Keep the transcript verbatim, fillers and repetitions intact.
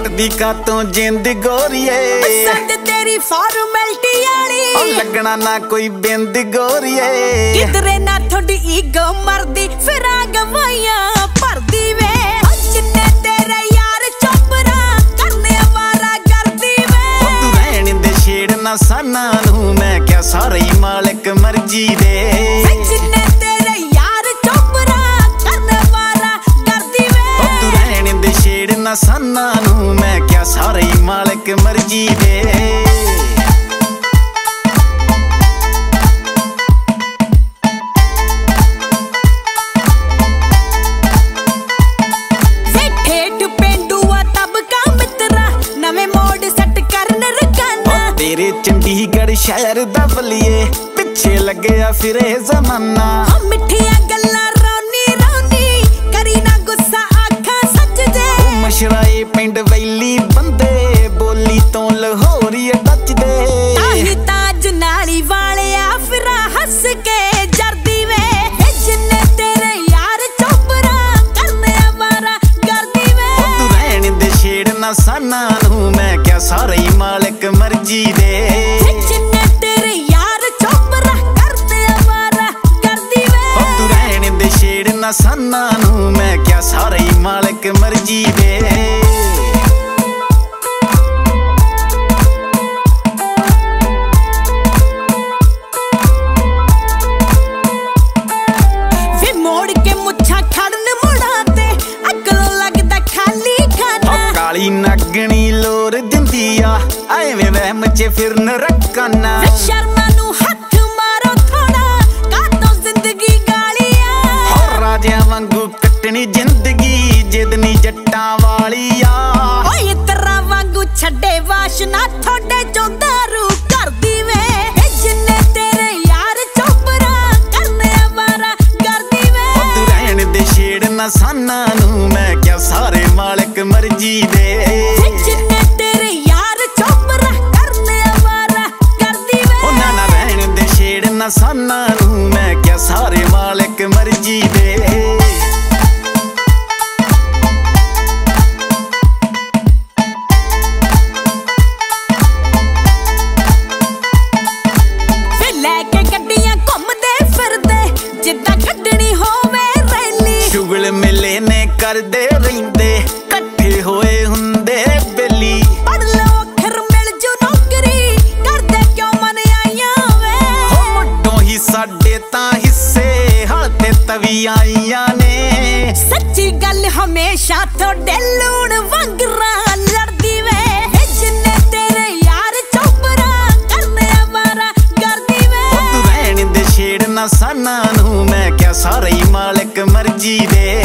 घटदी कातों जिंद गोरिए पसंद तेरी फॉर्मेलिटी वाली लगना ना कोई बिंद गोरिए किधरे ना थोड़ी ईगो मरदी फिर आ गवाइया भरदी वे जिन्ने तेरे यार चोपरा करने वारा करदी वे तू रहने दे छेड़ना साना नू मैं क्या सारे ही मालिक मर्जी दे जिन्ने तेरे यार चोपरा करने वारा करदी वे तू रहने दे छेड़ना साना नू मैं क्या सारे ही मालिक मर्जी दे तेरे चंडीगढ़ शहर दा बलिए पिछे लग्या फिरे जमाना मिठिया गल्लां रोनी रोनी करी ना गुस्सा आखा सच दे मशराए पिंड वैली बंदे बोली तो लाहौरी डच दे ताही ताज नाली वालिया फिरा हस के जरदी वे जिन्ने तेरे यार चोपरा करने वारा करदी वे तू रहने दे छेड़ना साना नू मैं क्या सारे ही मालिक मर्जी दे जिन्ने तेरे यार चोपरा करते वारा करदी वे तू रहने दे छेड़ना साना नू मैं क्या सारे ही मालिक मर्जी दे नगनी लोर दिंदी आ एवें वहम च फिरन रखना शर्मा नू हथ मारो थोड़ा कातों जिंदगी गालिया और राजिया वांगू कटनी जिंदगी जिदनी जट्टां वालिया ओए तरा वांगू छड्डे वाशना थोड़े चों दारू करदी वे जिन्ने तेरे यार चोपरा करने वारा करदी वे तू रहने दे छेड़ना साना नू मैं क्या सारे मालिक मर्जी दे जिन्ने तेरे यार चोपरा करने वारा करदी वे ना ना रहने दे छेड़ना साना नू मैं क्या सारे मालिक मर्जी दे लेके गड्डियां घुमदे फिरदे जिद्दां कड्डनी होवे रैली शुगल मिले ने करदे रहिंदे कट्ठे होए हुंदे बेली पढ़ लो अखर मिल जू नौकरी करदे क्यों मन आईयां वे हो मुड्डों ही साडे तां हिस्से हल ते तवी आईयां ने सच्ची गल हमेशा थोड़े लूण वंगरा लड़दी वे जिन्ने तेरे यार चोपरा करने वारा करदी वे तू रहने दे छेड़ना साना नू मैं क्या सारे ही मालिक मर्जी दे